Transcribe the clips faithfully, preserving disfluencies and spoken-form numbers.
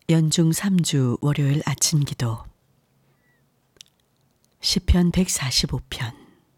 연중 삼 주 월요일 아침 기도. 시편 백사십오 편.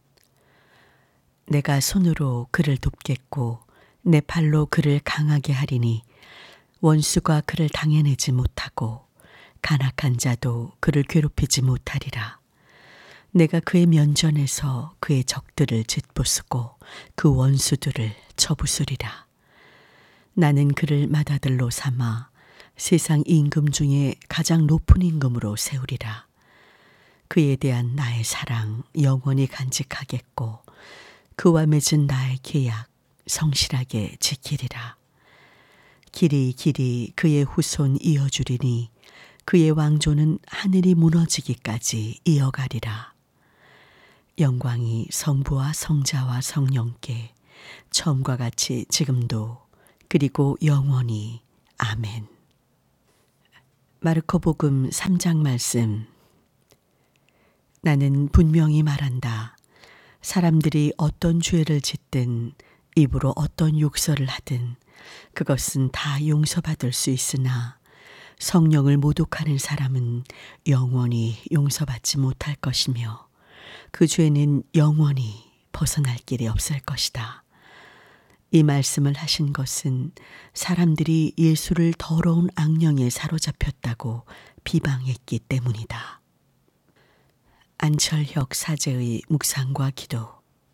내가 손으로 그를 돕겠고 내 팔로 그를 강하게 하리니 원수가 그를 당해내지 못하고 간악한 자도 그를 괴롭히지 못하리라. 내가 그의 면전에서 그의 적들을 짓부수고 그 원수들을 쳐부수리라. 나는 그를 맏아들로 삼아 세상 임금 중에 가장 높은 임금으로 세우리라. 그에 대한 나의 사랑 영원히 간직하겠고 그와 맺은 나의 계약 성실하게 지키리라. 길이 길이 그의 후손 이어주리니 그의 왕조는 하늘이 무너지기까지 이어가리라. 영광이 성부와 성자와 성령께 처음과 같이 지금도 그리고 영원히 아멘. 마르코복음 삼 장 말씀. 나는 분명히 말한다. 사람들이 어떤 죄를 짓든 입으로 어떤 욕설을 하든 그것은 다 용서받을 수 있으나 성령을 모독하는 사람은 영원히 용서받지 못할 것이며 그 죄는 영원히 벗어날 길이 없을 것이다. 이 말씀을 하신 것은 사람들이 예수를 더러운 악령에 사로잡혔다고 비방했기 때문이다. 안철혁 사제의 묵상과 기도.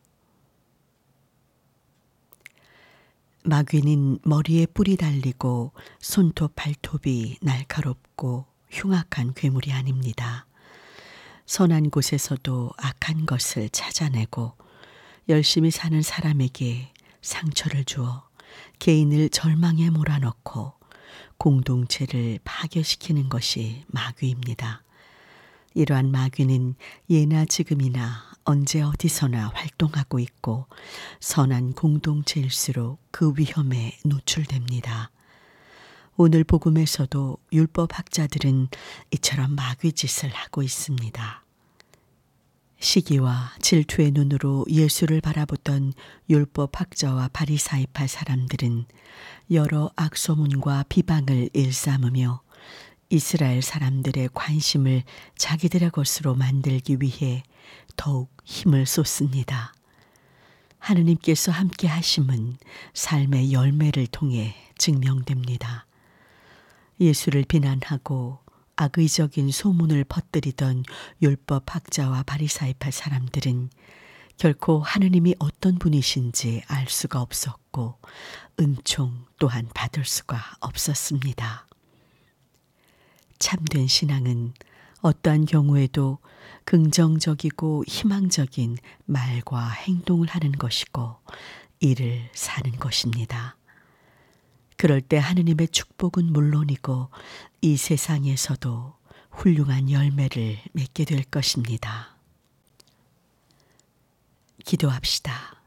마귀는 머리에 뿔이 달리고 손톱 발톱이 날카롭고 흉악한 괴물이 아닙니다. 선한 곳에서도 악한 것을 찾아내고 열심히 사는 사람에게 상처를 주어 개인을 절망에 몰아넣고 공동체를 파괴시키는 것이 마귀입니다. 이러한 마귀는 예나 지금이나 언제 어디서나 활동하고 있고 선한 공동체일수록 그 위험에 노출됩니다. 오늘 복음에서도 율법학자들은 이처럼 마귀 짓을 하고 있습니다. 시기와 질투의 눈으로 예수를 바라보던 율법학자와 바리사이파 사람들은 여러 악소문과 비방을 일삼으며 이스라엘 사람들의 관심을 자기들의 것으로 만들기 위해 더욱 힘을 쏟습니다. 하느님께서 함께 하심은 삶의 열매를 통해 증명됩니다. 예수를 비난하고 악의적인 소문을 퍼뜨리던 율법학자와 바리사이파 사람들은 결코 하느님이 어떤 분이신지 알 수가 없었고 은총 또한 받을 수가 없었습니다. 참된 신앙은 어떠한 경우에도 긍정적이고 희망적인 말과 행동을 하는 것이고 이를 사는 것입니다. 그럴 때 하느님의 축복은 물론이고 이 세상에서도 훌륭한 열매를 맺게 될 것입니다. 기도합시다.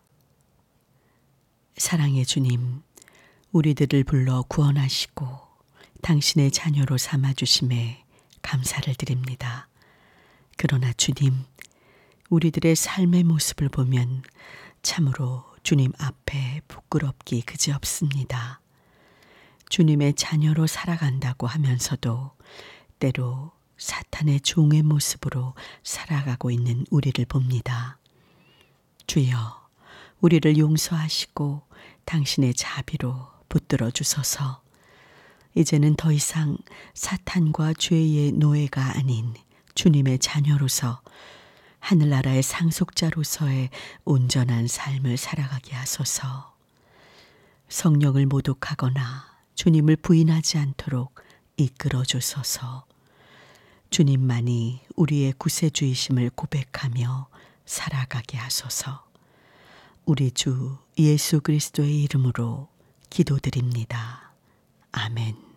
사랑의 주님, 우리들을 불러 구원하시고 당신의 자녀로 삼아주심에 감사를 드립니다. 그러나 주님, 우리들의 삶의 모습을 보면 참으로 주님 앞에 부끄럽기 그지없습니다. 주님의 자녀로 살아간다고 하면서도 때로 사탄의 종의 모습으로 살아가고 있는 우리를 봅니다. 주여, 우리를 용서하시고 당신의 자비로 붙들어 주소서. 이제는 더 이상 사탄과 죄의 노예가 아닌 주님의 자녀로서 하늘나라의 상속자로서의 온전한 삶을 살아가게 하소서. 성령을 모독하거나 주님을 부인하지 않도록 이끌어 주소서. 주님만이 우리의 구세주이심을 고백하며 살아가게 하소서. 우리 주 예수 그리스도의 이름으로 기도드립니다. 아멘.